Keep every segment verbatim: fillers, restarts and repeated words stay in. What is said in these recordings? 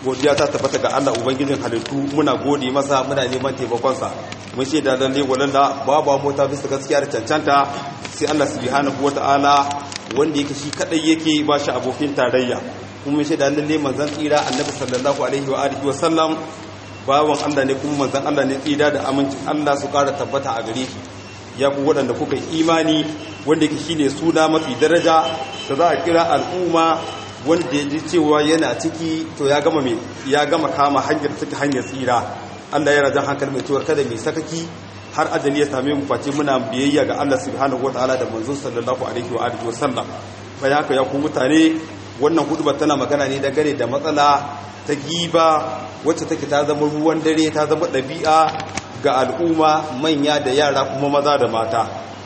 godiya ta tabbata ga Allah ubangijin halittu, muna gode masa, muna neman taimakonsa. Mun shaida lalle walalla babu mota bisa gaskiya da cancanta sai Allah subhanahu wataala wanda yake shi kadai yake ba shi abokin tarayya. Kuma mun shaida lalle manzon tsira Annabi sallallahu alaihi wa alihi wa sallam bawan Allah ne kuma manzon Allah ne, tsira da amincin Allah su kara tabbata a gare shi. Ya ku waɗanda kuka imani, wanda yake shine suna mafi daraja da za a kira al'umma, wanda ya ji cewa yana ciki to ya gama mai ya gama kama hanyar take hanyar tsira. Allah ya rajan hankali mai cewar kada mai sakaki har ajali ya same mu face muna biyayya ga Allah subhanahu wataala da manzon sallallahu alaihi wa alihi wasallam. Bayan haka ya ku mutane, wannan hudubar tana magana ne dangane da matsala ta giba wacce take ta zama ruwan dare, ta zama ɗabi'a ga al'umma, manya da yara kuma maza da mata.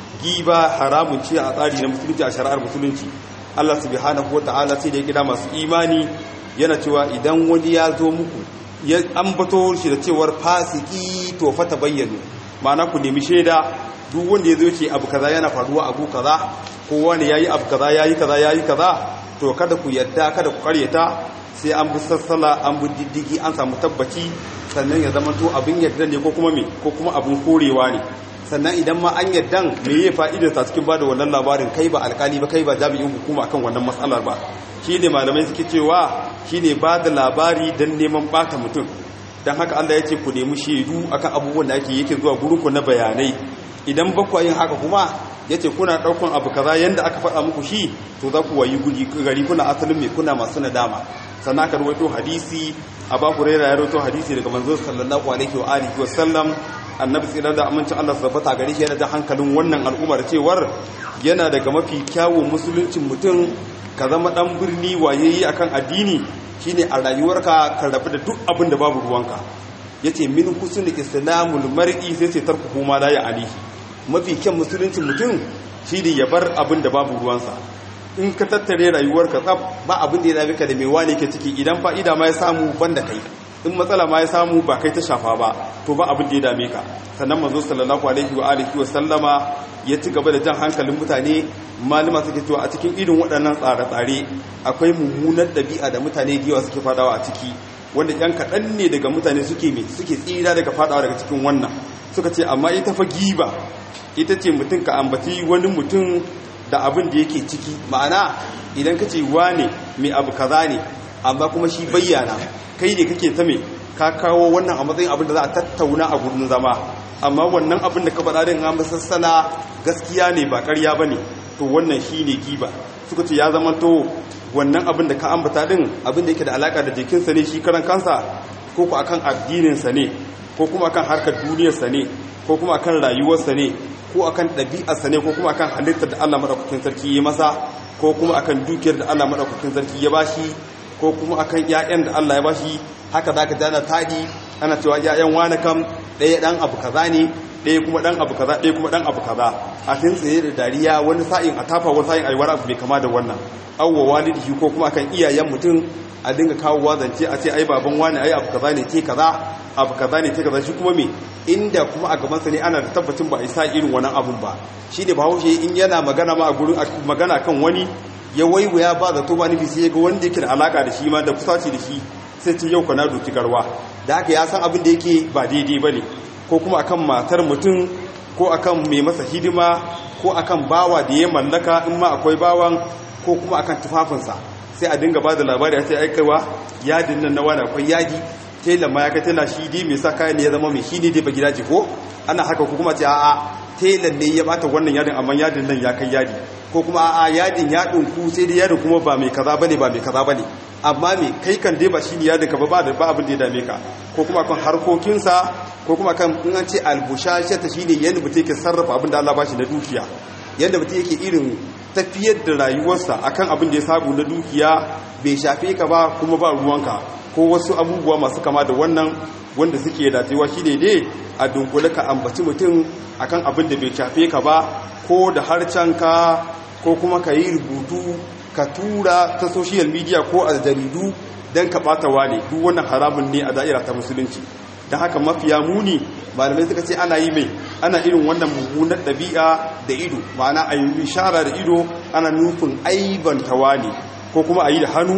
Giba haramun ce a tsari na musulunci, a shari'ar musulunci. Allah subhanahu wata'ala sai da ya kira masu imani yana cewa idan wani ya zo muku ya ambato shi da cewar fasiki to fa tabayyanu, ma'ana ku nemi shaida. Duk wanda ya zo ce abu kaza yana faruwa abu kaza, ko wani yayi abu kaza yayi kaza yayi kaza, to kada ku yadda, kada ku karyata, sai an bi sassala, an bi diddigi, an samu tabbaci, sannan ya zama to abin yadda ne ko kuma me ko kuma abin korewa ne. Sannan idan ma an yaddan me ya fa'idar ta cikin bada wannan labarin, kai ba alkali ba, kai ba jami'in hukuma akan wannan matsalar ba. Shi ne malamai suke cewa shi ne ba da labari don neman bata mutum. Don haka Allah ya ce ku nemi shaidu akan abubuwan da ake yake zuwa gurinku na bayanai. Idan ba ku yin haka kuma ya ce kuna ɗaukan abu kaza yanda aka faɗa muku shi, to za ku wayi gari kuna asalin mai kuna masu nadama. Sannan aka rawaito hadisi, Abu Hurairah ya rawaito hadisi daga manzo sallallahu alaihi wa alihi wa sallam. Annabi tsira da amincin Allah tabbata gare shi yana da hankalin wannan al'ummar cewar yana daga mafi kyawun musuluncin mutum ka zama dan birni wayeyi akan addini, shine a rayuwarka ka rabu da duk abin da babu ruwanka. Yace min husnul islamul mar'i sai ce tarku ma la ya'alihi. Mafi kyan musuluncin mutum shine ya bar abin da babu ruwansa. In ka tattare rayuwarka tsaf, ba abin da ya dame ka da mai wane ke ciki, idan fa'ida ma ya samu banda kai, in matsala ma ya samu ba kai ta shafa ba, to ba abin da ya dame ka. Sannan manzo sallallahu alaihi wa alihi wa sallama ya ci gaba da jan hankalin mutane. Malama suke cewa a cikin irin waɗannan tsare-tsare akwai mummunar ɗabi'a da mutane da yawa suke fadawa a ciki, wanda yan kaɗan ne daga mutane suke me suke tsira daga fadawa daga cikin wannan. Suka ce amma ita fa giba ita ce mutum ka ambaci wani mutum da abin da yake ciki, ma'ana idan ka ce wane mai abu kaza ne amma kuma shi bayyana, kai ne kake ta me ka kawo wannan a matsayin abin da za a tattauna a gurin zama, amma wannan abin da ka faɗa din an sassana gaskiya ne ba ƙarya bane, to wannan shine giba. Suka ce ya zama to wannan abin da ka ambata din abin da yake da alaka da jikinsa ne shi karan kansa, ko ko akan addininsa ne, ko kuma akan harkar duniyarsa ne, ko kuma akan rayuwarsa ne, ko akan ɗabi'arsa ne, ko kuma akan halittar da Allah madaukakin sarki ya masa, ko kuma akan dukiyar da Allah madaukakin sarki ya bashi, ko kuma akan ƴaƴan da Allah ya bashi. Haka zaka jana tadi ana cewa ƴaƴan wani kam ɗaya dan abu kaza ne, ɗaya kuma dan abu kaza, ɗaya kuma dan abu kaza. A cikin tsaye da dariya, wani sa'in a tafa, wani sa'in ayi wani abu mai kama da wannan. Awwa walidihi, ko kuma akan iyayen mutum a dinga kawo wazance a ce ai baban wani ai abu kaza ne ce kaza, abu kaza ne ce kaza. Shi kuma me inda kuma a gabansa ne ana da tabbacin ba a isa irin wannan abun ba. Shi ne bahaushe in yana magana ma a gurin magana kan wani ya waiwaya ba zato ba nufi, sai ya ga wanda yake da alaka da shi ma da kusaci da shi, sai ce yau kana doki garwa. Da haka ya san abin da yake ba daidai bane, ko kuma akan matar mutum, ko akan mai masa hidima, ko akan bawa da ya mallaka in ma akwai bawan, ko kuma akan tufafinsa. Sai a dinga ba da labari a ce aikaiwa yadin nan na wani akwai yadi, tela ma ya kai tela shi dai mai sa kayan ne ya zama mai shi ne dai ba gidaje, ko ana haka, ko kuma ce a'a telan ne ya bata wannan yadin amma yadin nan ya kai yadi, ko kuma a'a yadin ya dinku sai dai yadin kuma ba mai kaza bane ba mai kaza bane, amma me kai kan dai ba shi ne yadin ka ba ba ba abin da ya dame ka. Ko kuma kan harkokinsa, ko kuma kan in an ce albushashe ta shine yanda mutum yake sarrafa abin da Allah ba shi na dukiya, yanda mutum yake irin tafiyar da rayuwarsa akan abin da ya sabu na dukiya, bai shafe ka ba kuma ba ruwanka, ko wasu abubuwa masu kama da wannan wanda suke dacewa shi ne dai a dunkule ka ambaci mutum akan abin da bai shafe ka ba, ko da harcenka, ko kuma ka yi rubutu ka tura ta social media ko a jaridu don ka ɓata wane. Duk wannan haramun ne a da'ira ta musulunci. Don haka mafiya muni malamai suka ce ana yi mai ana irin wannan mummunar ɗabi'a da ido, ma'ana a yi ishara da ido ana nufin aibanta wane, ko kuma a yi da hannu,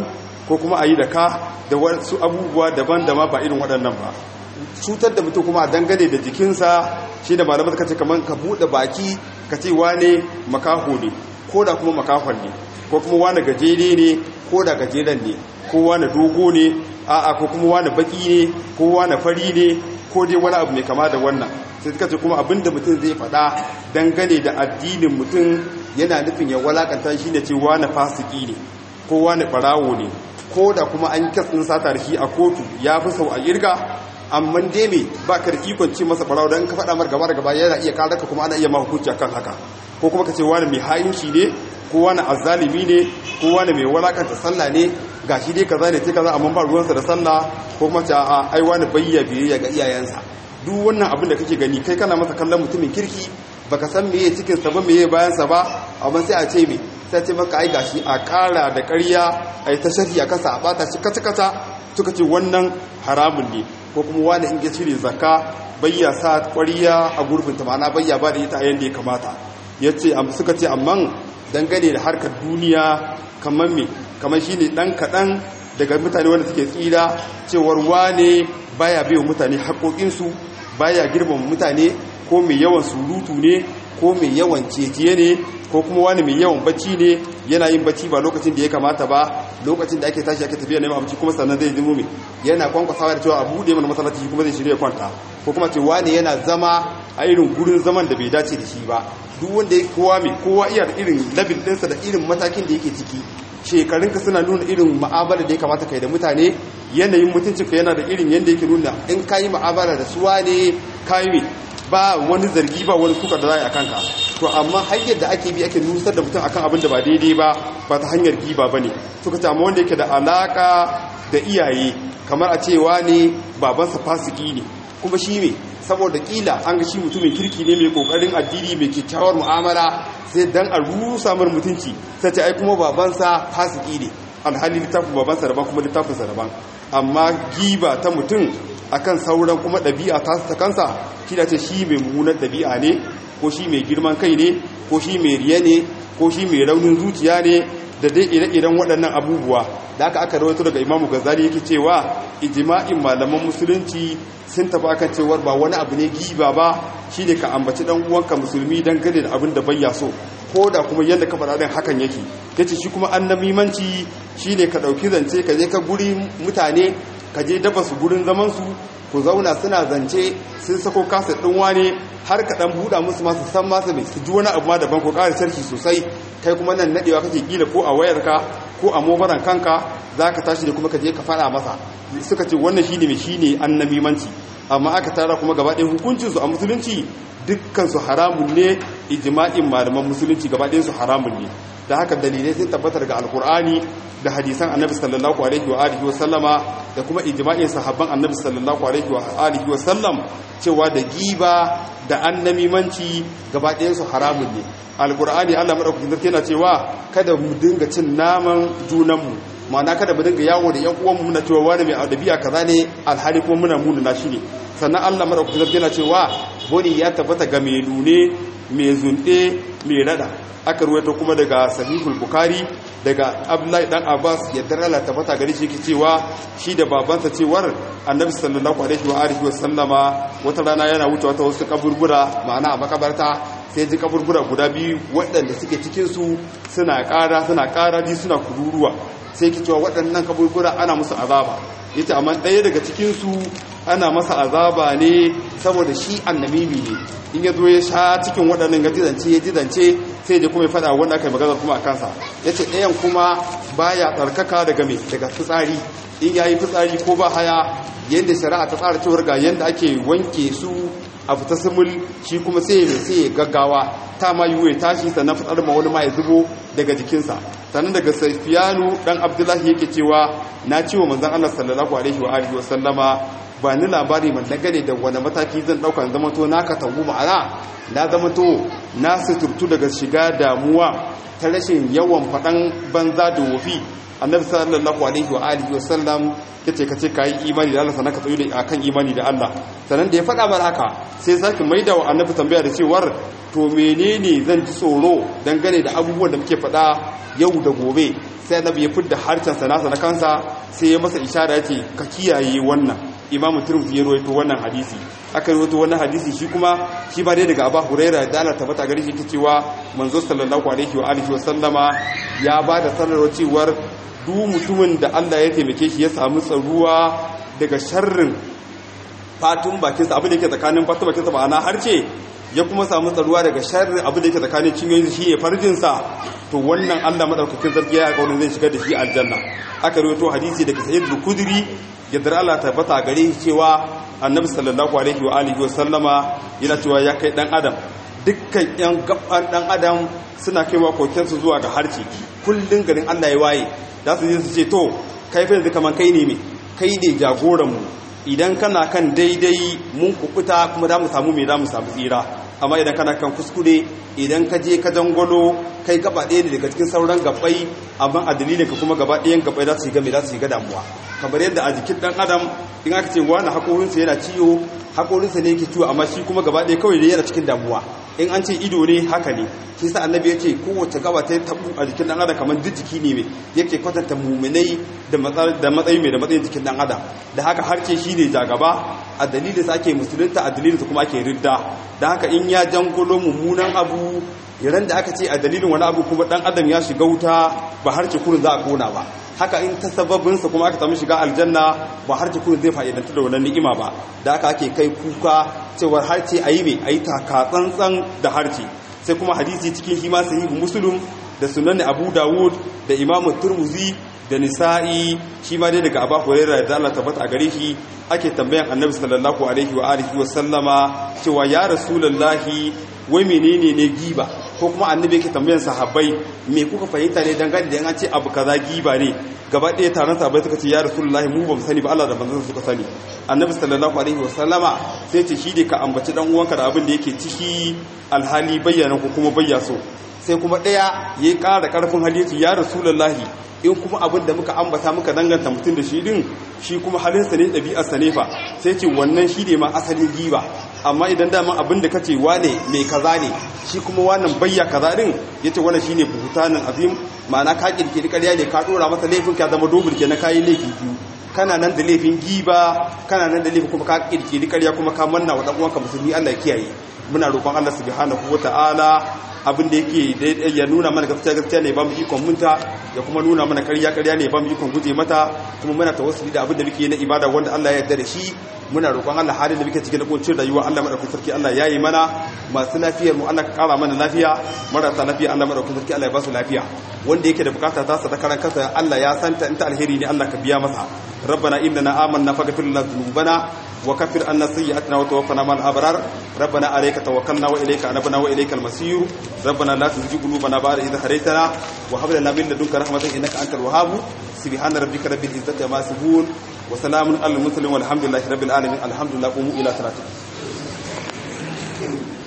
ko kuma a yi da ka da wasu abubuwa daban da ma ba irin waɗannan ba. Cutar da mutum kuma dangane da jikinsa shi da malamai suka ce kamar ka buɗe baki ka ce wane makaho ne ko da kuma makahon ne, ko kuma wane gajere ne ko da gajeren ne, ko wane dogo ne a'a ko kuma wane baki ne ko wane fari ne ko dai wani abu mai kama da wannan. Sai suka ce kuma abinda mutum zai faɗa dangane da addinin mutum yana nufin ya walakanta shi ne ce wane fasiki ne ko wane barawo ne, ko da kuma an katsin sata da shi a kotu ya fi sau a irga, amma dai me ba ka da ikon ce masa barawo don ka faɗa mar gaba da gaba yana iya kare ka kuma ana iya ma hukunci akan haka. Ko kuma ka ce wani mai ha'inci ne ko wani azzalimi ne ko wani mai walakanta sallah ne ga shi dai kaza ne sai kaza amma ba ruwansa da sallah, ko kuma ce a ai wani bayya biyayya ga iyayensa. Duk wannan abin da kake gani kai kana masa kallon mutumin kirki baka san meye cikin sa ba meye bayan sa ba, amma sai a ce me sai ce maka ai gashi a ƙara da ƙarya ai ta sharhi a kasa a bata shi kata kata, suka ce wannan haramun ne. Ko kuma wani in ya cire zakka bayya sa ƙwariya a gurbin ta, ma'ana bayya ba da ita a yanda ya kamata. Yace suka ce amman dangane da harkar duniya kamar me kamar shine dan kadan daga mutane wanda suke tsira, cewar wane baya bai mutane haƙoƙinsu, baya girmama mutane, ko mai yawan surutu ne ko mai yawan ceciye ne, ko kuma wani mai yawan bacci ne yana yin bacci ba lokacin da ya kamata ba, lokacin da ake tashi ake tafiya neman abinci kuma sannan zai zimo mai yana kwankwasawa da cewa a buɗe mana masallaci kuma zai shirya kwanta, ko kuma ce wani yana zama a irin gurin zaman da bai dace da shi ba. Duk wanda ya kowa mai kowa iya da irin labin ɗinsa da irin matakin da yake ciki, shekarunka suna nuna irin ma'amala da ya kamata kai da mutane, yanayin mutuncinka yana da irin yadda yake nuna in ka yi ma'amala da suwa ne ka yi ba wani zargi ba wani suka da za a kanka. To amma hanyar da ake bi ake nusar da mutum akan abin da ba daidai ba ba ta hanyar giba ba ne. Suka ce amma wanda yake da alaka da iyaye kamar a cewa ne babansa fasiki ne kuma shi ne saboda kila an ga shi mutumin kirki ne mai kokarin addini mai kyakkyawar mu'amala, sai dan a rusa mar mutunci sai ce ai kuma babansa fasiki ne, alhali littafin babansa daban kuma littafinsa daban. Amma giba ta mutum akan sauran kuma ɗabi'a ta ta kansa, shi da ce shi mai mummunar ɗabi'a ne, ko shi mai girman kai ne, ko shi mai riya ne, ko shi mai raunin zuciya ne, da dai ire-iren waɗannan abubuwa. Da aka aka rawaito daga Imamu Ghazali yake cewa ijma'in malaman musulunci sun tafi akan cewar ba wani abu ne giba ba, shine ka ambaci dan uwanka musulmi dangane da abin da bayya so, ko da kuma yadda ka faɗa din hakan yake. Yace shi kuma annamimanci shine ka ɗauki zance ka je ka guri mutane, ka je dafa su gurin zaman su, ku zauna suna zance sun sako kasa ɗin wane har ka ɗan buɗa musu masu san masu mai su ji wani abu ma daban ko ƙara sarki sosai, kai kuma nan naɗewa kake kila ko a wayarka ko a mobaran kanka za ka tashi da kuma ka je ka faɗa masa. Suka ce wannan shine mai shine annamimanci. Amma aka tara kuma gaba ɗaya hukuncinsu a musulunci dukkansu haramun ne, ijma'in malaman musulunci gaba ɗayansu haramun ne. Da haka dalilai sun tabbatar ga alkur'ani da hadisan annabi sallallahu alaihi wa alihi wa sallama da kuma ijma'in sahabban annabi sallallahu alaihi wa alihi wa sallam cewa da giba da annamimanci gaba ɗayan su haramun ne. Alkur'ani Allah madaukakin sarki yana cewa kada mu dinga cin naman junanmu, ma'ana kada mu dinga yawo da yan uwanmu muna cewa wani mai adabiya kaza ne alhali kuma muna munana shi ne. Sannan Allah madaukakin sarki yana cewa boni ya tabbata ga mai nune mai zunde mai rada. Aka ruwaito kuma daga sahihul bukhari daga abdullahi dan abbas yadda Allah tabbata gare shi yake cewa shi da babansa cewar annabi sallallahu alaihi wa alihi wa sallama wata rana yana wuce wata wasu kaburbura, ma'ana a makabarta, sai ji kaburbura guda biyu waɗanda suke cikin su suna ƙara suna ƙara di suna kururuwa, sai ke cewa waɗannan kaburbura ana musu azaba. Yace amma ɗaya daga cikin su ana masa azaba ne saboda shi annamimi ne, in ya zo ya sha cikin waɗannan ga jizance ya jizance sai da kuma ya faɗa wanda aka yi magana kuma a kansa. Ya ce ɗayan kuma baya tsarkaka daga mai daga fitsari, in ya yi fitsari ko ba haya yadda shari'a ta tsara cewar ga yadda ake wanke su a fita simul, shi kuma sai mai sai ya gaggawa ta ma yiwu ya tashi sannan fitsar ma wani ma ya zubo daga jikinsa. Sannan daga Safiyanu dan Abdullahi yake cewa na ciwo manzon Allah sallallahu alaihi wa alihi wa sallama ba ni labari man dangane da wani mataki zan dauka zama to na katangu, ma'ana na zama to na suturtu daga shiga damuwa ta rashin yawan faɗan banza da wofi annabi sallallahu alaihi wa alihi wa sallam yace kace kai imani da Allah sannan ka tsayu da akan imani da Allah sannan da ya faɗa mana haka sai zaki maida wa annabi tambaya da cewar to menene zan ji tsoro dangane da abubuwan da muke faɗa yau da gobe sai annabi ya fidda harcen sa nasa na kansa sai ya masa ishara yace ka kiyaye wannan imamu Tirmidhi ya rawaito wannan hadisi aka rawaito wannan hadisi shi kuma shi ba dai daga Abu Hurairah da Allah tabbata gare shi yake cewa manzo sallallahu alaihi wa alihi wa sallama ya bada sanarwa cewar duk mutumin da Allah ya taimake shi ya samu tsaruwa daga sharrin fatun bakinsa abin da yake tsakanin fatun bakinsa ba ana harce ya kuma samu tsaruwa daga sharrin abin da yake tsakanin cinyoyin shi ne farjinsa to wannan Allah madaukakin sarki ya kauna zai shigar da shi aljanna aka rawaito hadisi daga Sa'id al-Khudri yadda Allah tabbata gare shi cewa annabi sallallahu alaihi wa alihi wa sallama yana cewa ya kai dan adam dukkan yan gaban dan adam suna kaiwa kokensu zuwa ga harci kullun garin Allah ya waye za su je su ce to kai fa yanzu kaman kai ne me kai ne jagoran mu idan kana kan daidai mun kukuta kuma za mu samu me za mu samu tsira amma idan kana kan kuskure idan ka je ka dangwalo kai gaba ɗaya ne daga cikin sauran gabai amma a dalilin ka kuma gaba ɗayan gabai za su yi game za su yi ga damuwa kamar yadda a jikin ɗan adam in aka ce wani haƙorinsa yana ciwo haƙorinsa ne yake ciwo amma shi kuma gaba ɗaya kawai ne yana cikin damuwa in an ce ido ne haka ne shi sa annabi ya ce kowace gaba ta tabu a jikin ɗan adam kamar duk jiki ne mai yake kwatanta muminai da matsayi mai da matsayin jikin ɗan adam da haka harce shi ne jagaba a dalilin sa ake musulunta a dalilin sa kuma ake ridda da haka in ya jangulo mummunan abu yaran da aka ce a dalilin wani abu kuma ɗan adam ya shiga wuta ba harce kurin za a kona ba haka in ta sababinsa kuma aka samu shiga aljanna ba harce kurin zai fa'idanta da wannan ni'ima ba da haka ake kai kuka cewar harce a yi mai a yi taka tsantsan da harce sai kuma hadisi cikin shi ma sahihu muslim da sunan abu dawud da imamu turmuzi da nisa'i shi ma dai daga abu hurairah da Allah tabbata a gare shi ake tambayan annabi sallallahu alaihi wa alihi wa sallama cewa ya rasulullahi wai menene ne giba ko kuma annabi yake tambayan sahabbai me kuka fahimta ne dangane da an ce abu kaza giba ne gaba ɗaya taron sahabbai suka ce ya rasulullahi mu ba mu sani ba Allah da manzon suka sani annabi sallallahu alaihi wa sallama sai ce shi ne ka ambaci dan uwanka da abin da yake ciki alhali bayyana ko kuma bayyaso sai kuma ɗaya yayi ƙara ƙarfin hali yace ya rasulullahi in kuma abin da muka ambata muka danganta mutum da shi din shi kuma halinsa ne ɗabi'arsa ne fa sai ce wannan shi ne ma asalin giba amma idan daman abin da kace wane mai kaza ne shi kuma wannan bayya kaza din yace wannan shine buhutanin azim ma'ana ka kirkiri ƙarya ne ka dora masa laifin ka zama dobul ke na kayi laifi biyu kana nan da laifin giba kana nan da laifin kuma ka kirkiri ƙarya kuma ka manna wa dan uwanka musulmi Allah ya kiyaye muna roƙon Allah subhanahu wataala abin da yake ya nuna mana gaskiya gaskiya ne ba mu ikon munta ya kuma nuna mana ƙarya ƙarya ne ba mu ikon guje mata kuma muna tawassuli da abin da muke na ibada wanda Allah ya yarda da shi muna roƙon Allah halin da muke cikin kuncin rayuwa Allah madaukakin sarki Allah yayi mana masu lafiyar mu Allah ka ƙara mana lafiya marasa lafiya Allah madaukakin sarki Allah ya ba su lafiya wanda yake da bukata ta sa da karan kansa Allah ya santa in ta alheri ne Allah ka biya masa ربنا إننا آمنا فاغفر لنا ذنوبنا وكفر عنا سيئاتنا وتوفنا مع الأبرار ربنا عليك توكلنا وإليك أنبنا وإليك المصير ربنا لا تزغ قلوبنا بعد إذ هديتنا وهب لنا من لدنك رحمة إنك أنت الوهاب سبحان ربك رب العزة عما يصفون وسلام على المرسلين والحمد لله رب العالمين الحمد لله قوموا إلى صلاتكم